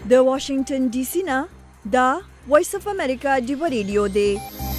د واشنگټن ډي سي نه دا وایس اف امریکا ډیو ریډیو دی.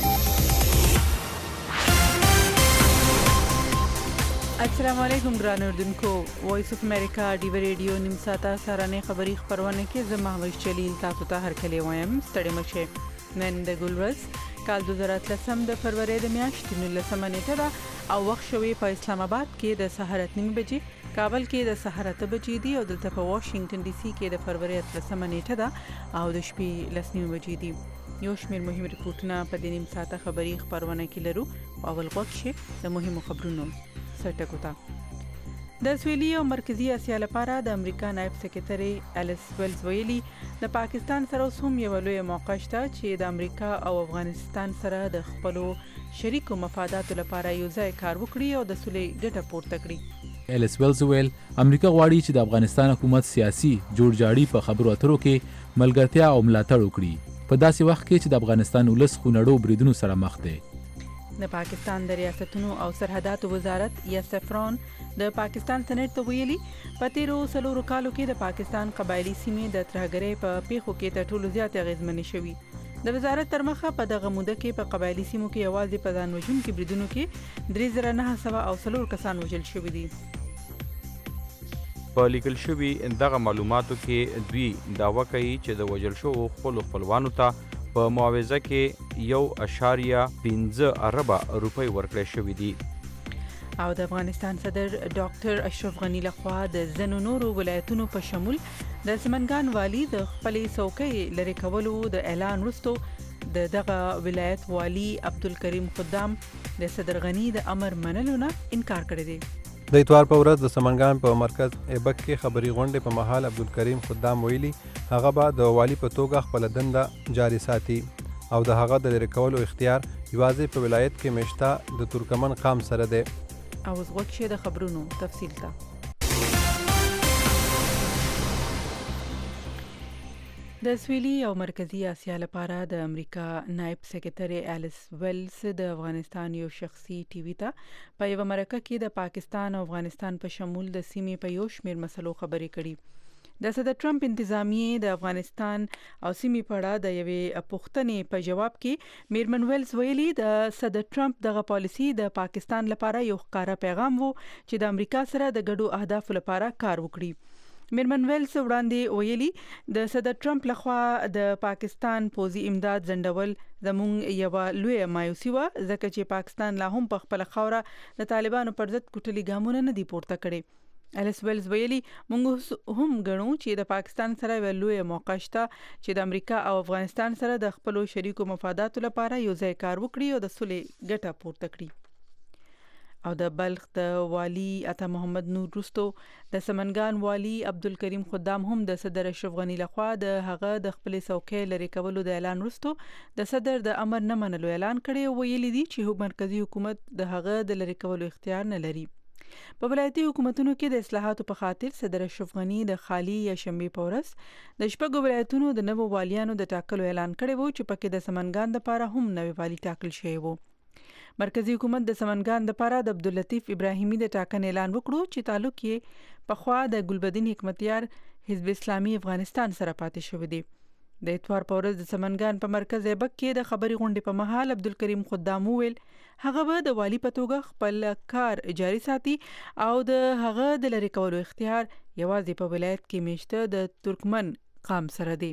السلام علیکم ګران اردوونکو. وایس اف امریکا ډیو ریډیو نیم ساعته سارانه خبری خبرونه کې زما محمد جلیل تاسو ته هر کله وایم ستړي مشه. نن د ګلورس کال 2013 د فروری د میاشتې 19 نیټه ده او وخت شوی په اسلام آباد کې د سحر 9 بجې، کابل کې د سحر 8 بجې دی او دلته په واشنگټن ډي سي کې د فروری 13 نیټه ده او د شپې 9 بجې دی. یو شمېر مهم ریپورتونه په دې نیم ساعته خبری خبرونه کې لرو او اول وخت شي د مهمو خبرونو سرټکوتا. د سویلي او مرکزی اسیا لپاره د امریکا نائب سکرټری الیس ویلز ویلي د پاکستان سره هم یو لوی موقع شته چې د امریکا او افغانستان سره د خپلو شریکو مفاداتو لپاره یو ځای کار وکړي او د صلح ګټه پورته کړي. الیس ویلز ویل امریکا غواړي چې د افغانستان حکومت سیاسي جوړجاړي په خبرو اترو کې ملګرتیا او ملاتړ وکړي په داسې وخت کې چې د افغانستان ولس خونړو بریدونو سره مخ دی. د پاکستان د ریاستونو او سرحداتو وزارت یا سفران د پاکستان سېنات ته ویلي په تیرو څلورو کالو کې د پاکستان قبایلی سیمې د ترهګرۍ په پیښو کې تر ټولو زیات اغیزمنې شوي. د وزارت تر مخه په دغه موده کې په قبایلی سیمو کې یوازې په ځان وژونکو بریدونو کې 3904 کسان وژل شوي دي. په لیکل شوي دغه معلوماتو کې دوی داوا کوي چې د وژل شوو خپلوانو ته په معاوضه کې 1.15 ارب روپۍ ورکړل شوې دي. او د افغانستان صدر ډاکټر اشرف غنی لخوا د ځینو نورو ولایتونو په شمول د سمنګان والی د خپلې څوکۍ لرې کولو د اعلان وروسته دغه ولایت والی عبدالکریم خدام د صدر غنی د امر منلو نه انکار کړی دی. د اتوار په ورځ د سمنګان په مرکز ایبک کې خبري غونډې په مهال عبدالکریم خدام ویلي هغه به د والی په توګه خپل دنده جاري ساتي او د هغه د لرې کولو اختیار یوازې په ولایت کې مشته د ترکمن قام سره دی. او اوس وخت شي د خبرونو تفصیل ته. د سویلي او مرکزی اسیا لپاره د امریکا نائب سکرټری الیس ویلز د افغانستان یو شخصي ټي وي ته په یو مرکه کې د پاکستان او افغانستان په شمول د سیمې په یو شمېر مسلو خبرې کړي. د صدر ټرمپ انتظامیه د افغانستان او سیمې په اړه د یوې پوښتنې په جواب کې میرمن ویلز ویلي د صدر ټرمپ دغه پالیسی د پاکستان لپاره یو ښکاره پیغام وو چې د امریکا سره د ګډو اهدافو لپاره کار وکړي. میرمن ویلز وړاندې ویلي د صدر ټرمپ لخوا د پاکستان پوځي امداد ځنډول زموږ یو لوی مایوسي وه ځکه چې پاکستان لا هم په خپل خوره د طالبانو پر ضد کوټلي ګامونه نه دي پورته کړي. الیس ویلز ویلي موږ هم ګڼو چې د پاکستان سره یو لوی موقع شته چې د امریکا او افغانستان سره د خپلو شریکو مفاداتو لپاره یو ځای کار وکړي او د صلح ګټه پورته کړي. او د بلخ د والی عطا محمد نور وروسته د سمنګان والی عبدالکریم خدام هم د صدر اشرف غنی لخوا د هغه د خپلې څوکۍ لرې کولو د اعلان وروسته د صدر د امر نه منلو اعلان کړی او ویلي دي چې مرکزی حکومت د هغه د لرې کولو اختیار نه لري. په ولایتي حکومتونو کې د اصلاحاتو په خاطر صدر اشرف غنی د خالی یا شنبې په ورځ د شپږو ولایتونو د نوو والیانو د ټاکلو اعلان کړی وو چې پکې د سمنګان لپاره هم نوی والی ټاکل شوی وو. مرکزی حکومت د سمنګان لپاره د عبداللطیف ابراهیمی د ټاکنې اعلان وکړو چې تعلق یې پخوا د ګلبدین حکمتیار حزب اسلامي افغانستان سره پاتې شوی دی. د اتوار په ورځ د سمنګان په مرکز ایبک کې د خبري غونډې په مهال عبدالکریم خدام ویل هغه به د والی په توګه خپل کار جاري ساتي او د هغه د لرې کولو اختیار یوازې په ولایت کې میشته د ترکمن قام سره دی.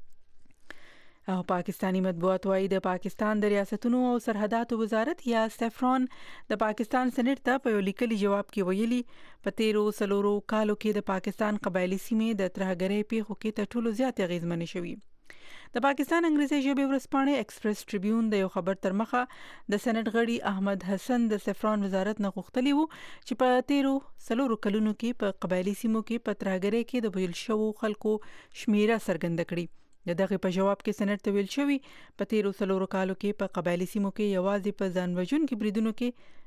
او پاکستانی مطبوعات وايي د پاکستان د ریاستونو او سرحداتو وزارت یا سفران د پاکستان سېنات ته په یو لیکلي جواب کې ویلي په تیرو څلورو کالو کې د پاکستان قبایلی سیمې د ترهګرۍ پیښو کې تر ټولو زیات اغیزمنې شوي. د پاکستان انګریزي ژبې ورځپاڼې ایکسپریس ټریبیون د یو خبر تر مخه د سېنات غړي احمد حسن د سفران وزارت نه غوښتلی وو چې په تیرو څلورو کلونو کې په قبایلی سیمو کې په ترهګرۍ کې د وژل شوو خلکو شمیره څرګنده کړي. دغه په جواب کې سېنات ته ویل شوی په تیرو څلورو کالو کې په قبایلی سیمو کې یوازې په ځان وژونکو بریدونو کې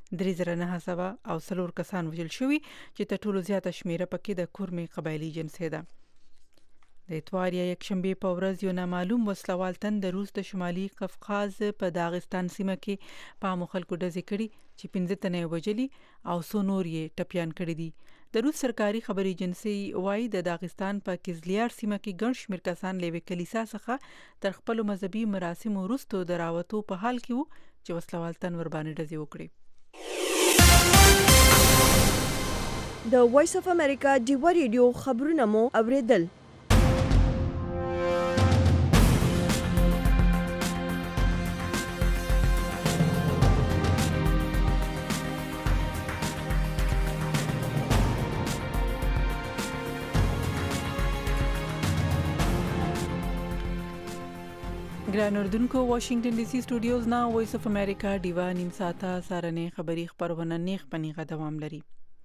3904 کسان وژل شوي چې تر ټولو زیاته شمیره پکې د کورمي قبایلی جنسي ده. د اتوار یا یکشنبې په ورځ یو نامعلوم وسلوال تن د روس د شمالي قفقاز په داغستان سیمه کې په خلکو ډزې کړي چې 15 تنه وژلي او 100 نور یې ټپيان کړي دي. د روس سرکاري خبري ایجنسی وایي د داغستان په کزلیار سیمه کې ګڼ شمېر کسان له یوې کلیسا څخه تر خپلو مذهبي مراسمو وروسته د راوتو په حال کې وو چې وسلوال تن ورباندې ډزې وکړې. د وایس اف امریکا ډیوا ریډیو خبرونه مو اوریدل. ګران اردوونکو، واشنگټن ډي سي سټوډیوز نه وایس اف امریکا ډیوا نیم ساعته سارنې خبری خبرونه نیغ پنیغه دوام لري.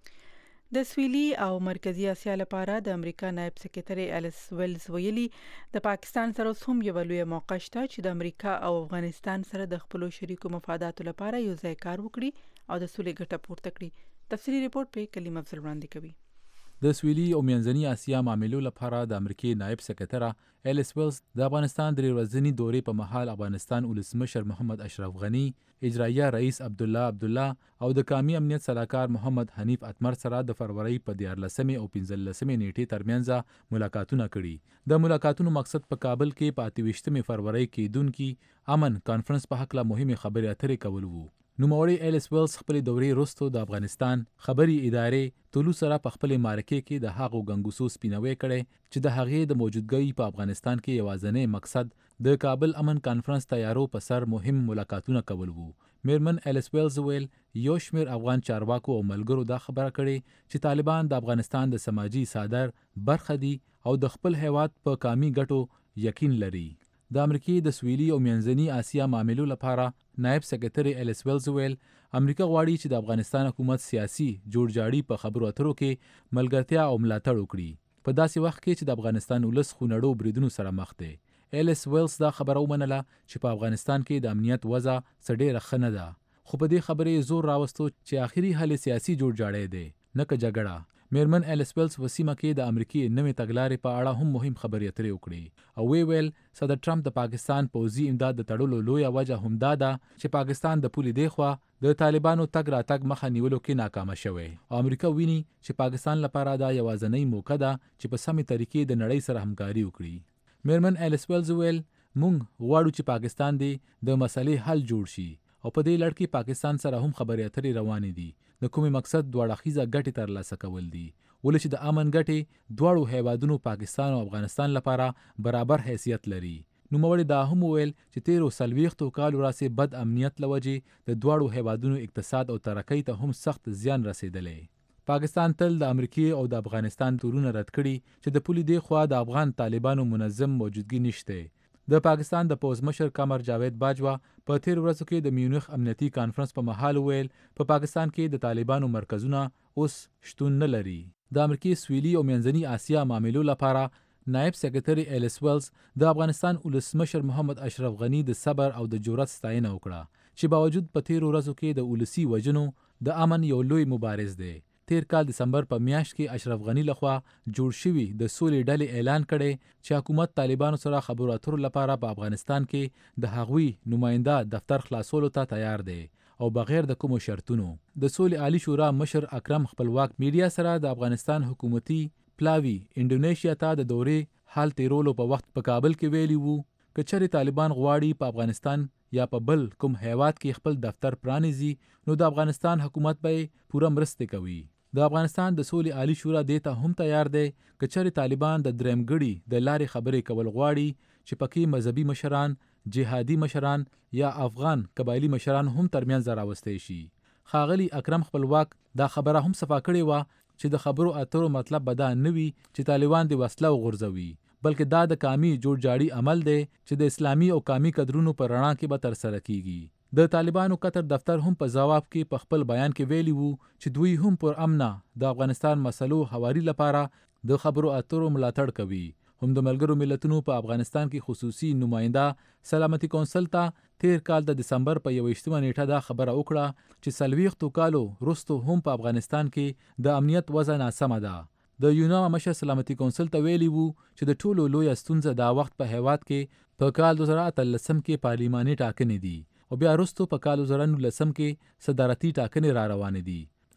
د سویلي او مرکزی اسیا لپاره د امریکا نائب سکرټری الیس ویلز ویلي د پاکستان سره هم یو لوی موقع شته چې د امریکا او افغانستان سره د خپل شریکو مفاداتو لپاره یو ځای کار وکړي او د سولې ګټه پورته کړي. تفصیلی ریپورت په کلیم افضل وړاندې کوي. د سویلي او منځني اسیا معاملو لپاره د امریکای نائب سکرټر الیس ویلز د افغانستان د ورځنی دورې په مهال افغانستان ولسمشر محمد اشرف غنی، اجرایه رئیس عبدالله او د قومي امنیت صلاحکار محمد حنیف اتمر سره د فروری په 14 او 15 نیټې ترمنځ ملاقاتونه کړي. د ملاقاتونو مقصد په کابل کې په 28 فروری کېدونکي امن کانفرنس په حق له مهمه خبرې اترې کول وو. نوموړی الیس ویلز خپل دورې وروسته د افغانستان خبري ادارې طلوع سره په خپل معرکې کې د هغو ګنګوسو سپینوي کړي چې د هغې د موجودګۍ په افغانستان کې یوازینی مقصد د کابل امن کانفرنس تیارو په سر مهم ملاقاتونه کول وو. میرمن الیس ویلز ویل یو شمیر افغان چارواکو او ملګرو دا خبره کړې چې طالبان د افغانستان د سماجی صادر برخه دي او د خپل هیواد په قومي ګټو یقین لري. د امریکای د سویلي او منځني اسیا معاملو لپاره نائب سکرټری الیس ویلز ویل امریکا غواړي چې د افغانستان حکومت سیاسي جوړجاړي په خبرو اترو کې ملګرتیا او ملاتړ وکړي په داسې وخت کې چې د افغانستان ولس خونړو بریدونو سره مخ دی. الیس ویلز دا خبره ومنله چې په افغانستان کې د امنیت وضع څه ډېره ښه نه ده، خو په دې خبرې زور راوستو چې آخري حل سیاسي جوړجاړی دی نه که جګړه. میرمن الیس ویلز په سیمه کې د امریکای نوې تګلارې په اړه هم مهم خبرې اترې وکړي او ویل صدر ټرمپ د پاکستان پوځي امداد د تړلو لویه وجه همدا ده چې پاکستان د پولې دیخوا د طالبانو تګ راتګ مخه نیولو کې ناکامه شوی او امریکا ویني چې پاکستان لپاره دا یوازینی موقع ده چې په سمې طریقې د نړۍ سره همکاري وکړي. میرمن الیس ویلز ویل موږ غواړو چې پاکستان دی د مسلې حل جوړ شي او په دې لړ کې پاکستان سره هم خبرې اترې روانې دي. د کومې مقصد دواړه اړخیزه ګټې ترلاسه کول دي، ولې چې د امن ګټې دواړو هیوادونو پاکستان او افغانستان لپاره برابر حیثیت لري. نوموړي دا هم ویل چې 13 کالو راځي بد امنیت لوجې د دواړو هیوادونو اقتصاد او ترقۍ ته هم سخت زیان رسیدلی. پاکستان تل د امریکای او د افغانستان تورونه رد کړي چې د پولې دی خوا د افغان طالبانو منظم موجودګي نشته. د پاکستان د پوز مشر قمر جاوید باجوا په تیر ورځو کې د میونخ امنیتي کانفرنس په مهال ویل په پاکستان کې د طالبانو مرکزونه اوس شتون نه لري. د امریکای سویلي او منځني اسیا معاملو لپاره نائب سکرټری الیس ویلز د افغانستان ولسمشر محمد اشرف غنی د صبر او د جرأت ستاینه وکړه چې باوجود په تیر ورځو کې د ولسی وجنو د امن یو لوی مبارز دی. تیر کال دسمبر په میاشت کې اشرف غنی لخوا جوړ شوی د سولې ډلې اعلان کړي چې حکومت طالبانو سره خبرو اترو لپاره په افغانستان کې د هغوی نماینده دفتر خلاصولو ته تیار دی او بغیر د کومو شرطونو. د سولې عالی شورا مشر اکرم خپلواک میډیا سره د افغانستان حکومتي پلاوی انډونیشیا ته د دورې حال تیرولو په وخت په کابل کې ویلی وو که چېرې طالبان غواړي په افغانستان یا په بل کوم هیواد کې خپل دفتر پرانیزي نو د افغانستان حکومت به پوره مرسته کوي. د افغانستان د سولې عالی شورا دې ته هم تیار دی که چېرې طالبان د دریم ګړي د لارې خبرې کول غواړي چې پکې مذهبي مشران، جهادي مشران یا افغان قبایلی مشران هم ترمنځ راوستي شي. ښاغلي اکرم خپلواک دا خبره هم صفا کړې وه چې د خبرو اترو مطلب به دا نه وي چې طالبان د وسله وغورځوي، بلکې دا د قومي جوړجاړي عمل دی چې د اسلامي او قومي قدرونو په رڼا کې به ترسره کیږي. د طالبانو قطر دفتر هم په جواب کې په خپل بیان کې ویلي وو چې دوی هم پر امنه د افغانستان مسلو حواري لپاره د خبرو اترو ملاتړ کوي. هم د ملګرو ملتونو په افغانستان کې خصوصي نماینده سلامتی کونسل ته تیر کال د دسمبر په 21 نیټه دا خبره وکړه چې 40 کالو وروسته هم په افغانستان کې د امنیت وضع ناسمه ده. د یونام مشر سلامتی کونسل ته ویلي وو چې د ټولو لویه ستونزه دا وخت په هیواد کې په کال 2013 کې پارلیماني ټاکنې دي او بیا وروسته په کال 2019 کې صدارتي ټاکنې را روانې دي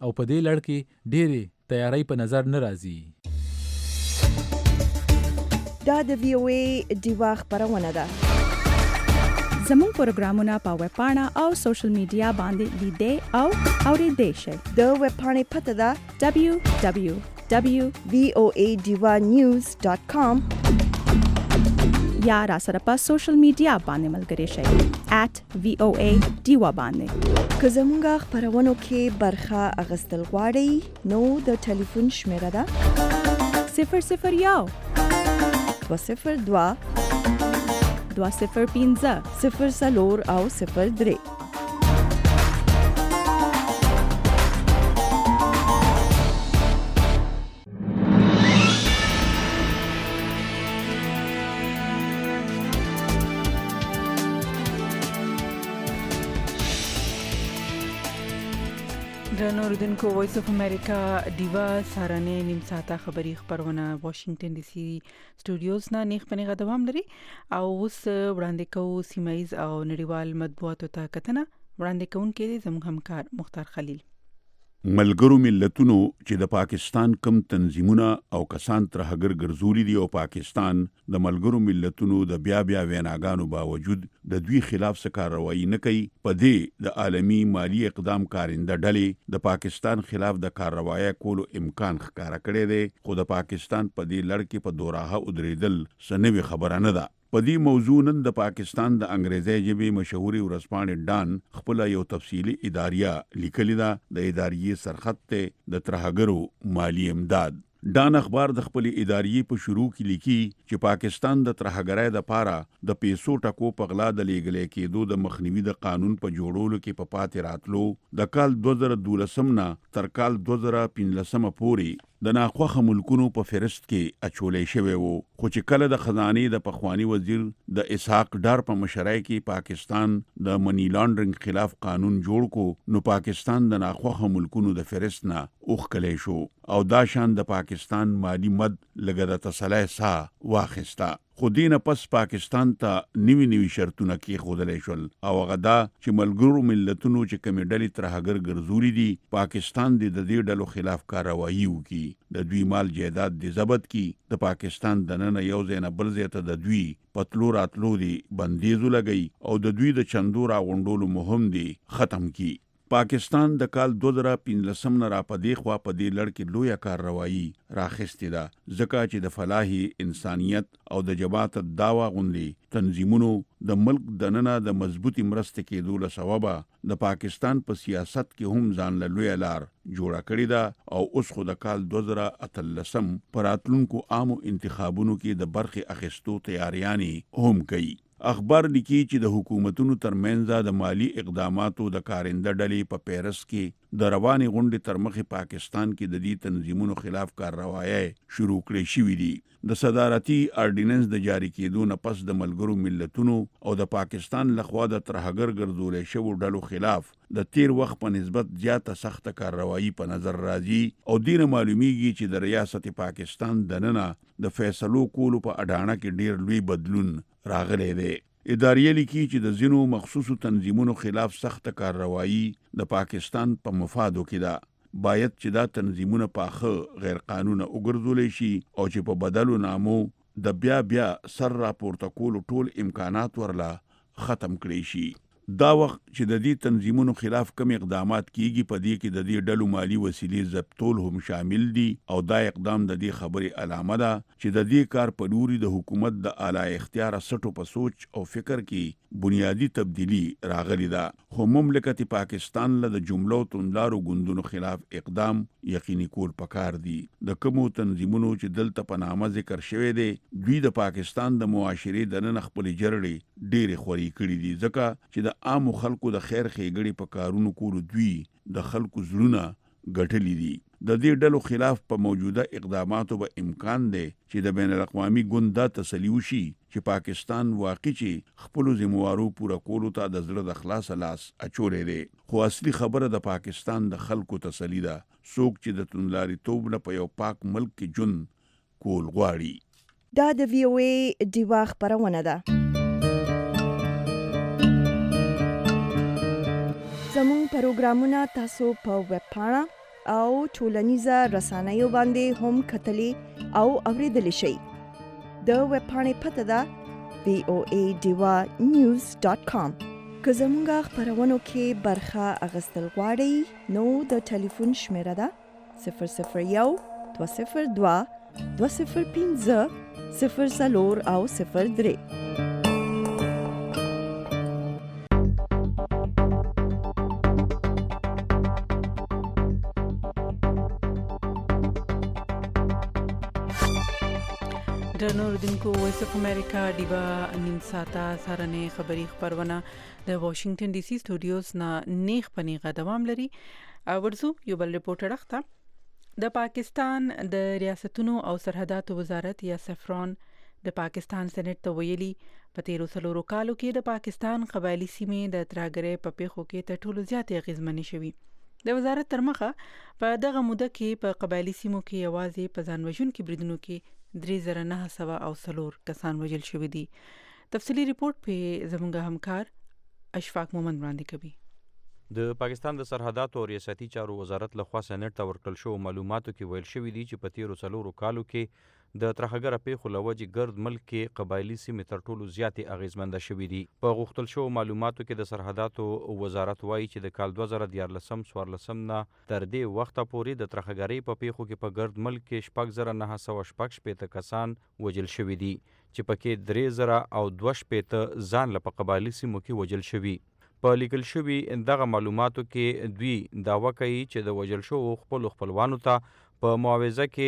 او په دې لړ کې ډېرې تیاری په نظر نه راځي. دا د VOA ډیوا خبرونه ده. زموږ پروګرامونه په ویب پاڼه او سوشل میډیا باندې لیدئ او اوریدئ شئ. د ویب پاڼې پته ده www.voadivanews.com یا را سره په سوشل میډیا باندې ملګري شئ @VOA ډیوا باندې. که زموږ خبرونو کې برخه اخیستل غواړئ نو د ټلیفون شمیره ده 001 202 205 04 او 03. درنو اوریدونکو وایس اف امریکا ډیوا سارانه نیم ساعته خبری خبرونه واشنگټن ډي سي سټوډیوز نه نیخ پنیغه دوام لري او اوس وړاندې کوو سیمایز او نړیوال مطبوعاتو ته کتنه. وړاندې کوونکی دی زموږ همکار مختار خلیل. ملګرو ملتونو چې د پاکستان کم تنظیمونه او کسان ترهګر ګرځولي دي او پاکستان د ملګرو ملتونو د بیا ویناګانو باوجود د دوی خلاف څه کارروایي نه کوي. په دې د عالمی مالی اقدام کارنده ډلې د پاکستان خلاف د کارروایي کولو امکان ښکاره کړی دی، خو د پاکستان په دې لړ کې په دوراهه ودرېدل څه نوې خبره نه ده. په دې موضوع نن د پاکستان د انګریزي ژبې مشهوري ورځپاڼې ډان خپل یو تفصیلی اداریه لیکلې ده. د اداریې سرخط ته د ترهګرو مالی امداد. ډان اخبار د خپل اداریې په شروع کې لیکي چې پاکستان د ترهګرۍ د پاره د پیسو ټکو په غلا د لیږلې کېدو د مخنیوي د قانون په جوړولو کې په پاتې راتلو د کال 2012 نه تر کال 2015 پورې د ناخوښه ملکونو په فهرست کې اچولې شوی وو، خو چې کله د خزانه د پخوانی وزیر د اسحاق ډار په مشرۍ کې پاکستان د منی لانډرینګ خلاف قانون جوړ کو نو پاکستان د ناخوښه ملکونو د فهرست نه اوخکلی شو او دا شان د پاکستان مالی مد لګه د تسلی سا واخیسته. خو دینه پس پاکستان ته نوي شرطونه کې خودلې شول او هغه دا چې ملګرو ملتونو چې کومې ډلې ترهګر ګرځولي دي پاکستان د دې ډلو خلاف کاروایی وکړي، د دوی مال جایداد د ضبط کی، د پاکستان د نن یو ځای نه بل ځای ته د دوی پتلو راتلو دي بندیزو لګي او د دوی د چندو راغونډولو مهم دي ختم کی. پاکستان د کال 2015 نه را پدې خوا په دې لړ کې لویه کارروایی راخستې ده، ځکه چې د فلاحي انسانیت او د جماعت دعوا غوندي تنظیمونو د ملک دننه د مضبوطی مرسته کېدو له سببه د پاکستان په سیاست کې هم ځان له لویه لار جوړه کړې ده او اوس خو د کال 2013 پر راتلونکو عامو انتخابونو کې د برخې اخیستو تیاریانې هم کوي. اخبار لیکي چې د حکومتونو ترمنځ د مالی اقداماتو د کارنده ډلې په پیرس کې د رواني غونډې تر مخې پاکستان کې د دې تنظیمونو خلاف کارروایي شروع کړې شوې دي. د صدارتي اورډیننس د جاری کېدو نه پس د ملګرو ملتونو او د پاکستان لخوا د ترهګر ګرځولې شوو ډلو خلاف د تیر وخت په نسبت زیاته سخت کارروایی په نظر راځي او دین معلومیږي چې د ریاست پاکستان دننه د فیصلو کولو په اډانه کې ډیر لوی بدلون راغلی دی. اداریه لیکي چې د ځینو مخصوصو تنظیمونو خلاف سخت کارروایی د پاکستان په مفادو کې ده. باید چې دا تنظیمونه پاخه غیر قانونه وګرځول شي او چې په بدلو نامو د بیا سر راپورته کولو ټول امکانات ورله ختم کړي شي. دا وخت چې د دې تنظیمونو خلاف کوم اقدامات کیږي په دې کې د دې ډلو مالی وسیلې ضبطول هم شامل دي او دا اقدام د دې خبرې علامه ده چې د دې کار په لوري د حکومت د اعلی اختیار سټو په سوچ او فکر کې بنیادی تبدیلی راغلی ده. خو مملکت پاکستان له د جملو توندارو ګوندونو خلاف اقدام یقیني کول پکار دي. د کومو تنظیمونو چې دلته په نامه ذکر شوی دی دوی د پاکستان د معاشري د نن خپل جرړې ډېرې خوري کړې دي، ځکه چې د عام خلکو د خیر ښېګړې په کارونو کولو دوی د خلکو زړونه ګټلې دي. د دې ډلو خلاف په موجوده اقداماتو به امکان دی چې د بین الاقوامي ګوند دا تسلی وشي چې پاکستان واقعي خپل ذمہوارو پوره کولو ته د زړه د خلاص لاس اچولې دی. خو اصلي خبره د پاکستان د خلکو تسلی ده، څوک چې د توندلاري توب نه په یو پاک ملک کې ژوند کول غواړي. دا د VOA ډیوا خبرونه ده. زموږ پروګرامونه تاسو په ویب پاڼه او ټولنیزه رسنیو باندې هم کتلی او اوریدلی شئ. د ویب پاڼې پته ده voadivanews.com. که زمونږ خپرونو کې برخه اخیستل غواړئ نو د ټلیفون شمیره ده 001 202 205 04 او 03. نوردونکو وایس اف امریکا ډیوا نیم ساعته سارنې خبری خبرونه د واشنگټن ډي سي سټوډیوز نه نیخ پنیغه دوام لري. ورزو یو بل ریپورټر اخته د پاکستان د ریاستونو او سرحداتو وزارت یا سفران د پاکستان سېنات ته ویلي په 13 کالو کې د پاکستان قبایلی سیمې د تراګرې په پیښو کې تر ټولو زیاتې اغیزمنې شوي. د وزارت تر مخه په دغه موده کې په قبایلی سیمو کې یوازې په ځانوژونکو بریدونو کې 3904 کسان وژل شوي دي. تفصیلی ریپورت په زموږ همکار اشفاق مومند وړاندې کوي. د پاکستان د سرحداتو او ریاستي چارو وزارت لخوا سېنات ته ورکړل شوو معلوماتو کې ویل شوي دي چې په 13 کالو کې د ترهګره پیښو له وجې ګرد ملک کې قبایلی سیمې تر ټولو زیاتې اغیزمنده شوي دي. په غوښتل شوو معلوماتو کې د سرحداتو وزارت وایي چې د کال 2014 نه تر دې وخته پورې د ترهګرۍ په پیښو کې په ګرد ملک کې 6960 کسان وژل شوي دي چې پکې 3002 ځان له قبایلی سیمو کې وژل شوي. په لیکل شوي دغه معلوماتو کې دوی دعوه کوي چې د وژل شوو خپلوانو ته په معاوضه کې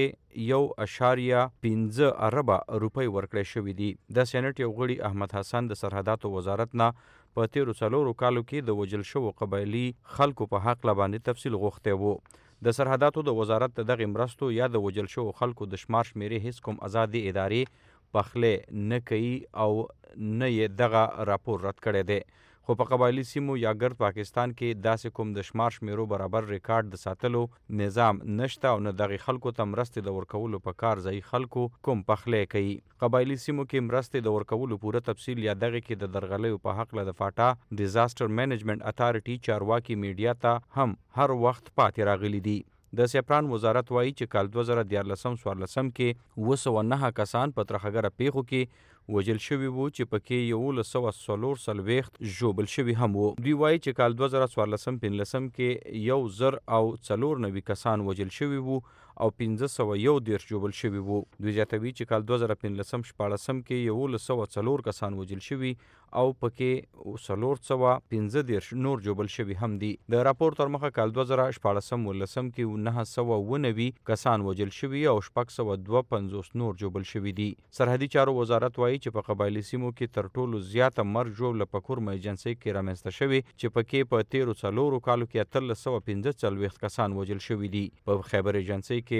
1.15 اربه روپۍ ورکړې شوې دي. د سېنات یو غړي احمد حسن د سرحداتو وزارت نه په 13 کالو کې د وژل شوو قبایلی خلکو په حق باندې تفصیل غوښتی وو. د سرحداتو د وزارت دغه مرستو یا د وژل شوو خلکو د شمار شمیرې هیڅ کوم آزادي ادارې پخله نه کوي او نه یې دغه راپور رد کړی دی. خو په قبایلی سیمو یا ګرد پاکستان کې داسې کوم د شمار شمیرو برابر ریکارډ د ساتلو نظام نشته او نه دغه خلکو ته مرستې د ورکولو په کار ځای خلکو کوم پخلی کوي. قبایلی سیمو کې مرستې د ورکولو پوره تفصیل یا دغه کې د درغلیو په حق له د فاټا ډیزاستر مینجمنټ اتارټي چارواکي میډیا ته هم هر وخت پاتې راغلي دي. د سپران وزارت وایي چې کال 2014 کې 209 کسان په ترهګره پیښو کې وژل شوي وو چې پکې 1140 ژوبل شوي هم وو. دوی وایي چې کال 2014-15 کې 1094 کسان وژل شوي وو او 511 ژوبل شوي وو. دوی زیاتوي چې کال 2015-16 کې 1104 کسان وژل شوي او پکې 415 نور ژوبل شوي هم دي. د راپور تر مخه کال 2014-15 کې 990 کسان وژل شوي او 652 نور ژوبل شوي دي. سرحدي چارو وزارت وایي چې په قبایلی سیمو کې تر ټولو زیاته مرګ ژوبله په کورمه ایجنسۍ کې رامنځته شوي چې پکې په 13 کالو کې 1345 کسان وژل شوي دي. په خیبر ایجنسۍ کې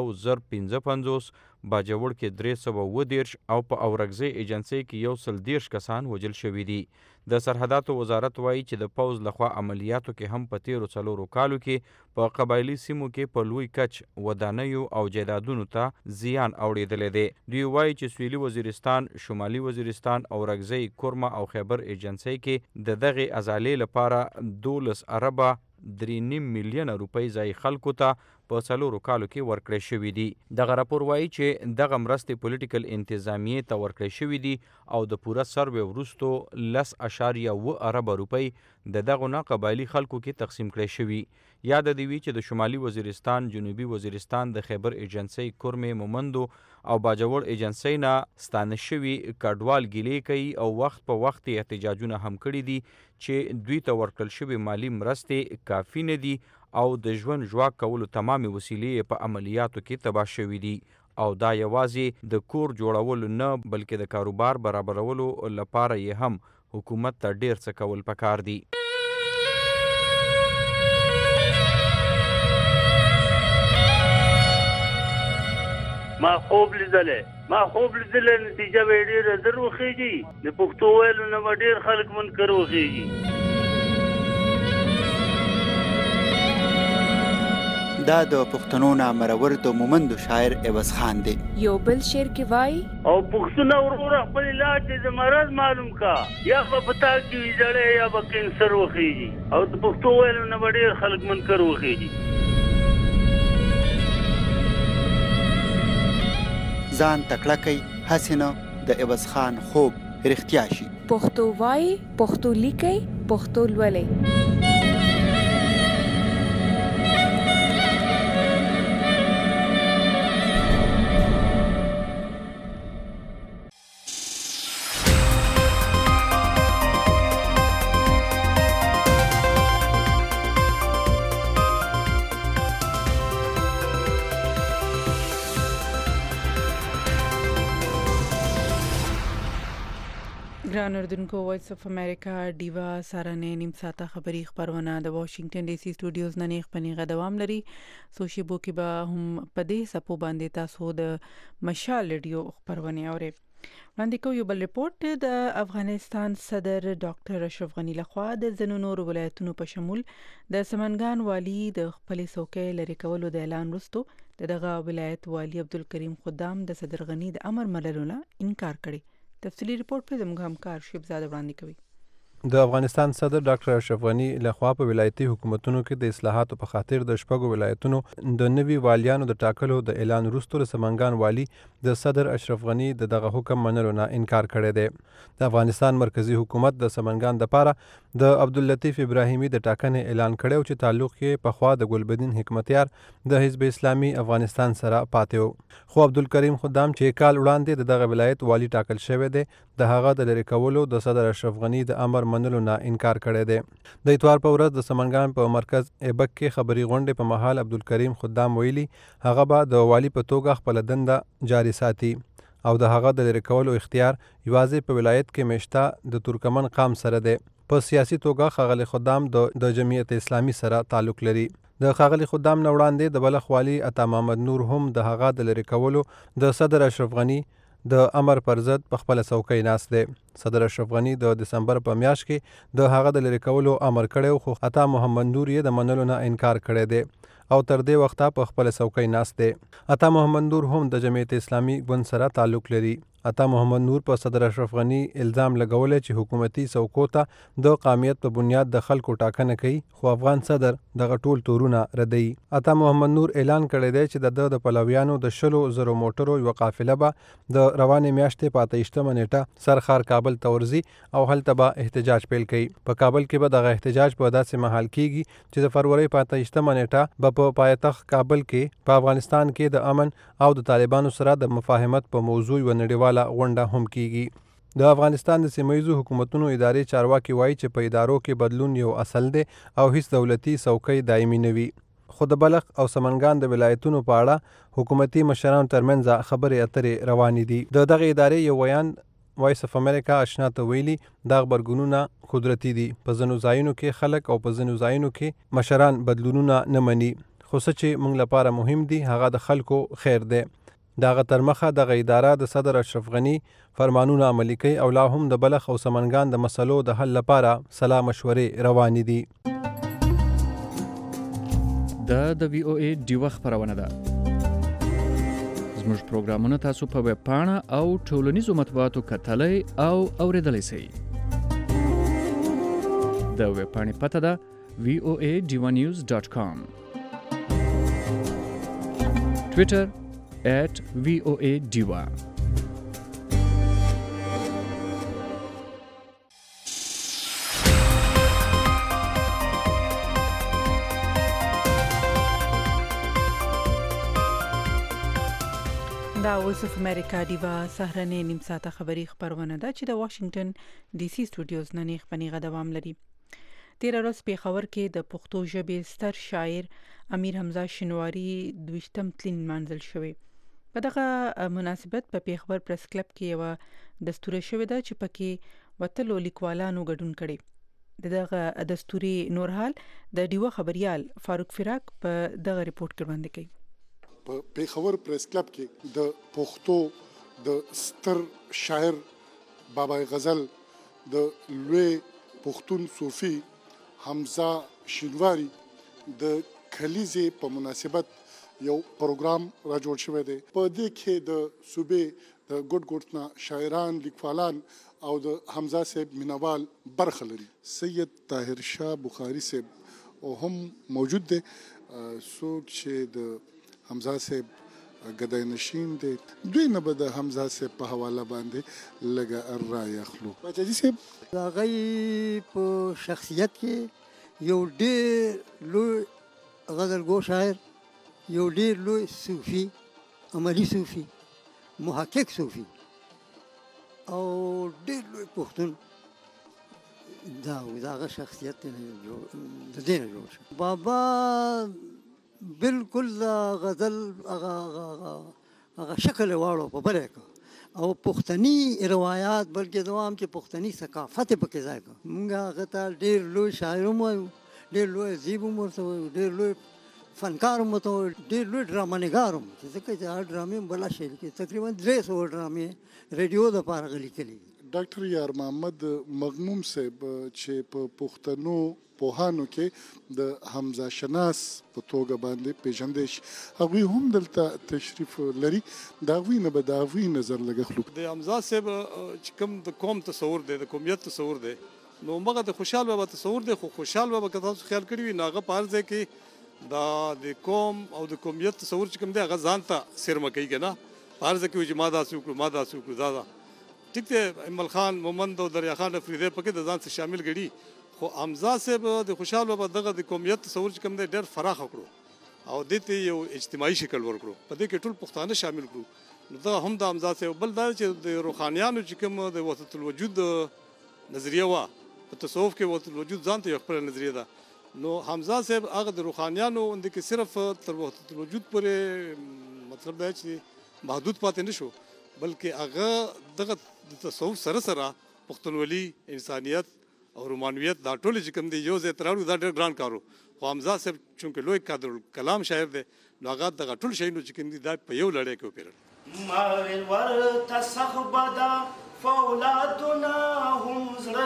1055 باجوړ کې 310 او په اورګزۍ ایجنسۍ کې 130 کسان وژل شوي دي. د سرحداتو وزارت وایي چې د پوز لخوا عملیاتو کې هم په 13 کالو کې په قبایلی سیمو کې په لوی کچ ودانیو او جایدادونو ته زیان اوړېدلی دی. دوی وایي چې سویلي وزیرستان، شمالي وزیرستان، اورګزۍ، کورمه او خیبر ایجنسۍ کې د دغې ازالې لپاره 12 اربه 3.5 میلیونه روپۍ ځای خلکو ته په 4 کالو کې ورکړې شوي دي. دغه راپور وایي چې دغه مرستې پولیټیکل انتظامیې ته ورکړې شوي دي او د پوره سروې وروستو 10.7 اربه روپۍ د دغو نه قبایلی خلکو کې تقسیم کړې شوي. یاد دی وی چې د شمالي وزیرستان، جنوبي وزیرستان، د خیبر ایجنسۍ، کورمې، مومندو او باجوړ ایجنسۍ نه ستانه شوي کډوال ګیلې کوي او وخت په وخت احتجاجونه هم کړي دي چې دوی ته ورکړل شوي مالی مرستې کافي نه دي او د ژوند ژواک کولو تمامې وسیلې په عملیاتو کې تباه شوي دي او دا یوازې د کور جوړولو نه بلکې د کاروبار برابرولو لپاره یې هم حکومت ته ډیر څه کول پکار دي. ما خوب لیدلې نتیجه به ډېره زر وخېږي. د پښتو ویلو نه به ډېر خلک منکر وخېږي. دا د پښتنو نامرور د مومندو شاعر عوض خان دی. یو بل شعر کې وای او پښتون وروره خپل علاج د مرض معلوم کا یا په پتا کې ویځړې یا به کینسر وخېږي او د پښتو ویلو نه به ډېر خلک منکر وخېږي. ځان تکړه کوي هسې نه د عوض خان خوب رښتیا شي. پښتو وایي، پښتو لیکي، پښتو لولئ. ګران اردوونکو، وایس اف امریکا ډیوا سارنې نیم ساعته خبري خبرونه د واشنگټن ډي سي سټوډیوز نه نیغ پنیغه دوام لري. سو شیبو کې به هم په دې سپو باندې تاسو د مشال ریډیو خبرونه اورئ. وړاندې کوو یو بل ریپورت. د افغانستان صدر ډاکټر اشرف غنی لخوا د ځینو نورو ولایتونو په شمول د سمنګان والي د خپلې څوکۍ لرې کولو د اعلان وروسته دغه ولایت والي عبدالکریم خدام د صدر غنی د امر منلو نه انکار کړی. تفصیلی ریپورت په زموږ همکار شیبزاد وړاندې کوي. د افغانستان صدر ډاکټر اشرف غنی لخوا په ولایتي حکومتونو کې د اصلاحاتو په خاطر د شپږو ولایتونو د نوي والیانو د ټاکلو د اعلان وروسته د سمنګان والی د صدر اشرف غنی دغه حکم منلو نه انکار کړی دی. د افغانستان مرکزی حکومت د سمنګان دپاره د عبداللطیف ابراهیمي د ټاکنې اعلان کړی چې تعلق یې پخوا د ګلبدین حکمتیار د حزب اسلامي افغانستان سره پاتې و. خو عبدالکریم خدام چې کال وړاندې د دغه ولایت والی ټاکل شوی دی د هغه د لرې کولو د صدر اشرف غنی د امر منلو نه انکار کړی دی. د اتوار په ورځ د سمنګان په مرکز ایبک کې خبري غونډې په مهال عبدالکریم خدام ویلي هغه به د والی په توګه خپل دنده جاری ساتي او د هغه د لرې کولو اختیار یوازې په ولایت کې مشته د ترکمن قام سره دی. په سیاسي توګه ښاغلی خدام د جمعیت اسلامي سره تعلق لري. د ښاغلي خدام نه وړاندې د بلخ والی عطا محمد نور هم د هغه د لرې کولو د صدر اشرف غنی د امر پر ضد په خپل څوکۍ ناست دی. صدر اشرف غنی د دسمبر په میاشت کې د هغه د لرې کولو امر کړی خو عطا محمد نور یې د منلو نه انکار کړی دی او تر دې وخته په خپل څوکۍ ناست دی. عطا محمد نور هم د جمعیت اسلامي ګوند سره تعلق لري. عطا محمد نور په صدر اشرف غنی الزام لګولی چې حکومتي څوکو ته د قومیت په بنیاد د خلکو ټاکنه کوي خو افغان صدر دغه ټول تورونه ردوي. عطا محمد نور اعلان کړی دی چې د پلویانو د 100,000 موټرو یوه قافله به د روانې میاشتې په 28 نیټه سرخار کابل ته ورځي او هلته به احتجاج پیل کوي. په کابل کې به دغه احتجاج په داسې مهال کیږي چې د فروری په 28 نیټه به په پایتخت کابل کې په افغانستان کې د امن او د طالبانو سره د مفاهمت په موضوع یوه نړیواله غونډه هم کیږي. د افغانستان د سیمهیزو حکومتونو ادارې چارواکي وایي چې په ادارو کې بدلون یو اصل دی او هیڅ دولتي څوکۍ دایمي نه وي. خو د بلخ او سمنګان د ولایتونو په اړه حکومتي مشرانو ترمنځ خبرې اترې روانې دي. د دغه ادارې یو ویان وایس اف امریکا آشنا ته ویلي دا غبرګونونه قدرتي دي. په ځینو ځایونو کې خلک او په ځینو ځایونو کې مشران بدلونونه نه مني خو څه چې موږ لپاره مهم دي هغه د خلکو خیر دی. دغه تر مخه دغه اداره د صدر اشرف غنی فرمانونه عملي کوي او لا هم د بلخ او سمنګان د مسلو د حل لپاره سلا مشورې روانې دي. د وی او ای ډیوه خبرونه ده. زموږ پروګرامونه تاسو په ویب پاڼه او ټولنیزو مطبوعاتو کتلای او اوریدلای شئ. د ویب پاڼې پته ده voanews.com. Twitter @VOA Diva. دا وایس اف امریکا ډیوا سهرنې نیم ساعته خبري خبرونه ده چې د واشنگټن ډي سي سټوډیوز نه نیغ پنیغه دوام لري. تیر ورځ پیښور کې د پښتو ژبې ستر شاعر امیر حمزه شینواری 22م تلین منزل شوی. په دغه مناسبت په پیښور پریس کلب کې یو دستور شوی ده چې پکې وتلو لیکوالانو ګډون کړي. دغه دستوري نورحال د ډیوا خبريال فاروق فراق په دغه ریپورت کې وړاندې کوي. په پیښور پریس کلب کې د پښتو د ستر شاعر بابا غزل د لوی پښتون صوفي حمزه شینواری د کلیزې په مناسبت یو پروګرام را جوړ شوی دی. په دې کې د صوبې د ګډ شاعران لیکوالان او د حمزه صاحب مینوال برخه لري. سید طاهر شاه بخاری صاحب هم موجود دی څوک چې د حمزه صاحب ګدای نشین دی دوی نه به د حمزه صاحب په حواله باندې لږه رایه اخلو. باچاجي صاحب د هغوی په شخصیت کې یو ډېر لوی غزلګو شاعر، یو ډېر لوی صوفي، عملي صوفي، محقق صوفي او ډېر لوی پښتون. دا هغه شخصیت د دې نه جوړ شو. بابا بالکل د غزل هغه شکل یې واړو په بله کړ او پښتني روایات بلکې دوام چې پښتني ثقافت یې پکې ځای کړ. موږ هغه ته ډېر لوی شاعر هم وایو، ډېر لوی ادیب هم ورته وایو، ډېر لوی فنکار هم ورته وایو، ډېر لوی ډرامه‌نګار هم. ځکه چې هغه ډرامې هم بله شی لیکي، تقریبا 300 ډرامې ریډیو دپاره هغه لیکلي. ډاکټر یار محمد مغموم صاحب چې په پښتنو پوهانو کې د حمزه شناس په توګه باندې پیژندل شي، هغوی هم دلته تشریف لري. د هغوی نه به د هغوی نظر لږ اخلو. د حمزه صاحب چې کوم د قوم تصور دی، د قومیت تصور دی، نو هغه د خوشحال بابا تصور دی. خو خوشحال بابا که تاسو خیال کړي وي نو هغه په هر ځای کې د قوم او د قومیت تصور چې کوم دی هغه ځان ته سرمه کوي که نه. په هر ځای کې وایي چې ما داسې وکړو، ما داسې وکړو. دا ټیک دی، ایمل خان مومند او دریا خان افریدی پکې د ځان سره شامل ګړي. خو حمزه صاحب د خوشحال بابا دغه د قومیت تصور چې کوم دی ډېر فراخ کړو او دې ته یو اجتماعي شکل ورکړو، په دې کې ټول پښتانه شامل کړو. نو دغه هم د حمزه صاحب. بل دا چې د روحانیانو چې کوم د وحدت الوجود نظریه وه، په تصوف کې وحدت الوجود ځان ته یو خپله نظریه ده. نو حمزه صاحب هغه د روحانیانو اندې کې صرف تر وحدت الوجود پورې مطلب دا چې محدود پاتې نه شو، بلکې هغه دغه د تصوف سره سره پښتونولي، انسانیت او رومانویت دا ټول چې کوم دی یو ځای ته راوړو، دا ډېر ګران کار و. خو حمزه صاحب چونکې لوی قادر الکلام شاعر دی نو هغه دغه ټول شیانو چې کوم دي دا په یو لړۍ کې وپېرل. ما ویل ورته سخت به ده فولادونه هم زړه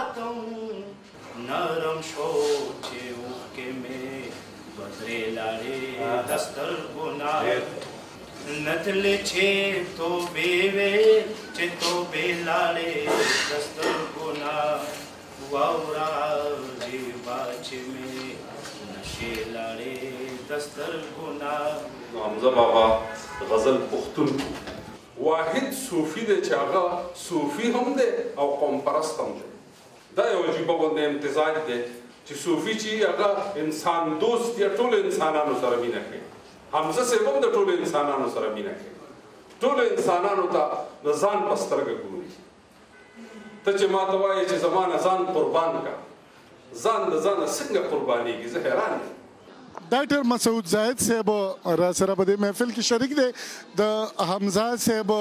ساتم، نرم شو چې اوښکې مې دوه درې لاړې د سترګو نه نتلې چې توبې وې چې توبې لاړې د سترګو نه واوره ژبه چې مې نشې لاړې د سترګو نه. حمزه بابا غزل پښتون واحد صوفي دی چې هغه صوفي هم دی او قوم پرست هم دی. دا یو عجیبه غوندې امتزاج دی چې صوفي چې هغه انسان دوست یا ټولو انسانانو سره مینه کوي. حمزه صاحب هم د ټولو انسانانو سره مینه کوي، ټولو انسانانو ته د ځان په سترګه ګوري. ته چې ما ته وایې چې زما نه ځان قربان کړه، ځان د ځانه څنګه قربانېږي؟ زه حیران یم. ډاکټر مسعود زاهد صاحب را سره په دې محفل کې شریک دی. د حمزه صاحب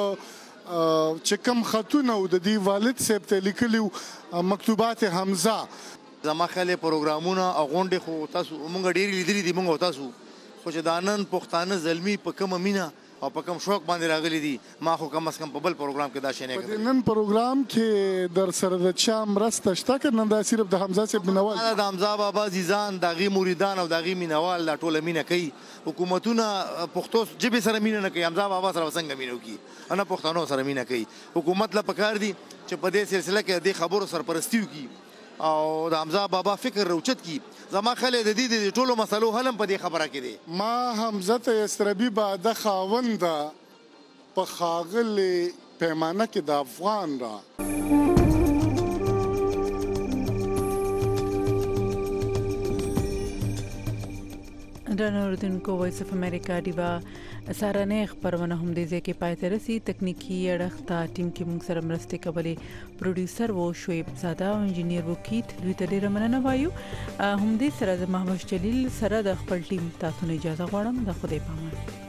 چې کوم خطونه او د دې والد صاحب ته لیکلي مکتوبات حمزه، زما خیال پروګرامونه او غونډې خو تاسو مونږ ډېرې لیدلي دي، مونږ او تاسو، خو چې دا نن پښتانه زلمي په کومه مینه او په کوم شوق باندې راغلي دي، ما خو کم از کم په بل پروګرام کې دا شی نه کړی. په نن پروګرام کې در سره د چا مرسته شته که نه دا صرف د حمزه صاحب مینوال؟ د حمزه بابا عزیزان، د هغې مریدان او د هغې مینوال دا ټوله مینه کوي. حکومتونه پښتو ژبې سره مینه نه کوي، حمزه بابا سره به څنګه مینه وکړي؟ نه پښتنو سره مینه کوي. حکومت له پکار دي چې په دې سلسله کې د دې خبرو سرپرستي وکړي او د حمزه بابا فکر روچت کی. زما خیال د دې ټولو مسلو حل هم په دې خبره کې دی. ما حمزه ته یسربي باده خاونده په ښاغلې پیمانه کې د افغان را. درنو اوریدونکو، وایس اف امریکا ډیوا سارنې خبرونه هم دې ځای کې پای ته رسي. تکنیکی اړخ ته ټیم کې موږ سره مرستې کولې، پروډوسر وو شعیب زاده او انجینیر وو کیت. دوی ته ډېره مننه وایو. هم دې سره د محمد جلیل سره د خپل ټیم تاسو نه اجازه غواړم. د خدای پامان.